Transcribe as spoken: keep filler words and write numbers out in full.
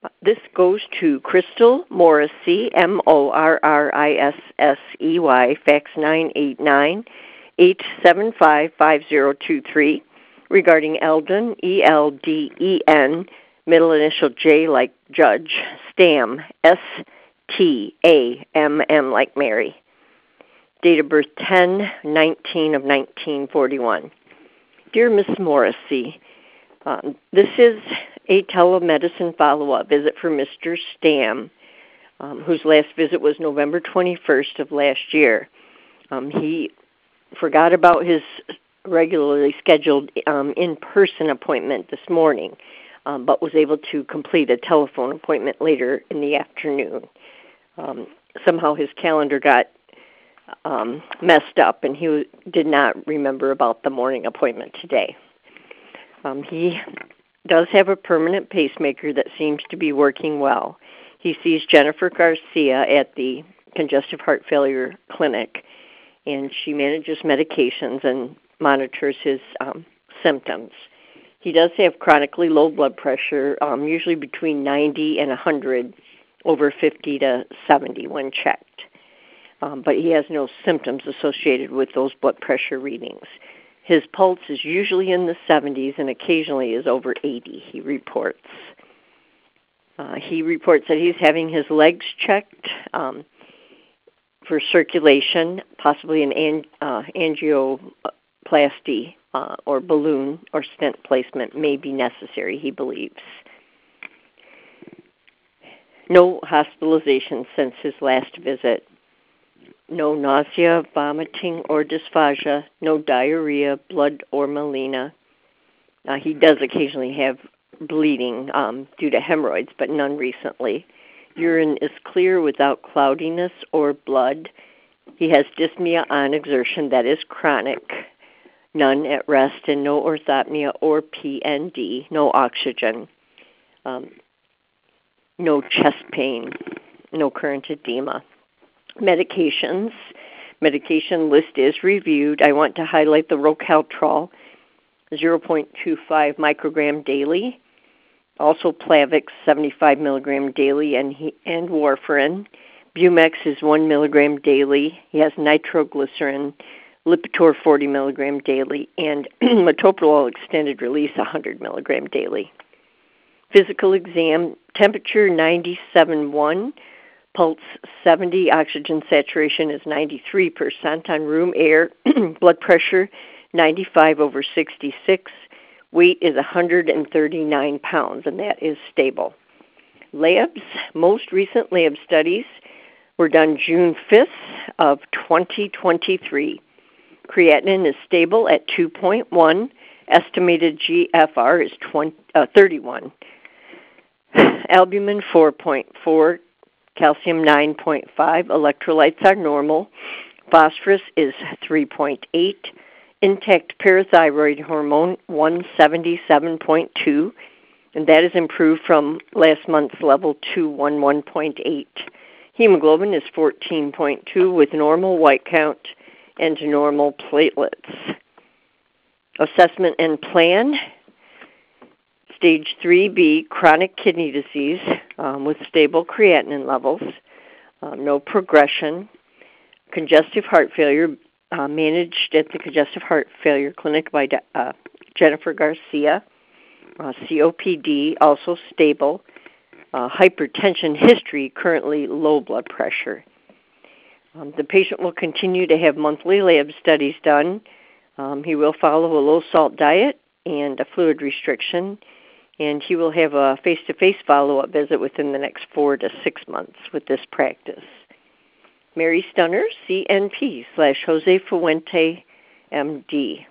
This goes to Crystal Morrissey, M O R R I S S E Y, fax nine eight nine, eight seven five, five zero two three, regarding Eldon, E L D E N, middle initial J like Judge, Stam, S T A M M like Mary. Date of birth ten nineteen of nineteen forty-one. Dear Miss Morrissey, um, this is a telemedicine follow-up visit for Mister Stam, um, whose last visit was November twenty-first of last year. Um, he forgot about his regularly scheduled um, in-person appointment this morning, um, but was able to complete a telephone appointment later in the afternoon. Um, somehow his calendar got um, messed up, and he did not remember about the morning appointment today. Um, he does have a permanent pacemaker that seems to be working well. He sees Jennifer Garcia at the Congestive Heart Failure Clinic, and she manages medications and monitors his um, symptoms. He does have chronically low blood pressure, um, usually between ninety and one hundred, over fifty to seventy when checked. Um, but he has no symptoms associated with those blood pressure readings. His pulse is usually in the seventies and occasionally is over eighty, he reports. Uh, he reports that he's having his legs checked um, for circulation, possibly an ang- uh, angioplasty uh, or balloon or stent placement may be necessary, he believes. No hospitalization since his last visit. No nausea, vomiting, or dysphagia, no diarrhea, blood, or melena. Uh, he does occasionally have bleeding um, due to hemorrhoids, but none recently. Urine is clear without cloudiness or blood. He has dyspnea on exertion that is chronic, none at rest, and no orthopnea or P N D, no oxygen, um, no chest pain, no current edema. Medications. Medication list is reviewed. I want to highlight the Rocaltrol, zero point two five microgram daily. Also Plavix, seventy-five milligram daily, and he, and warfarin. Bumex is one milligram daily. He has nitroglycerin, Lipitor forty milligram daily, and metoprolol extended release one hundred milligram daily. Physical exam, temperature ninety-seven point one. Pulse seventy, oxygen saturation is ninety-three percent on room air, blood pressure ninety-five over sixty-six, weight is one hundred thirty-nine pounds, and that is stable. Labs, most recent lab studies were done June fifth of twenty twenty-three. Creatinine is stable at two point one, estimated G F R is twenty, uh, thirty-one. Albumin four point four, calcium nine point five, electrolytes are normal, phosphorus is three point eight, intact parathyroid hormone one seventy-seven point two, and that is improved from last month's level two eleven point eight. Hemoglobin is fourteen point two with normal white count and normal platelets. Assessment and plan. Stage three B, chronic kidney disease um, with stable creatinine levels, uh, no progression. Congestive heart failure, uh, managed at the Congestive Heart Failure Clinic by uh, Jennifer Garcia. Uh, C O P D, also stable. Uh, hypertension history, currently low blood pressure. Um, the patient will continue to have monthly lab studies done. Um, he will follow a low-salt diet and a fluid restriction, and he will have a face-to-face follow-up visit within the next four to six months with this practice. Mary Stunner, C N P slash Jose Fuente, M D.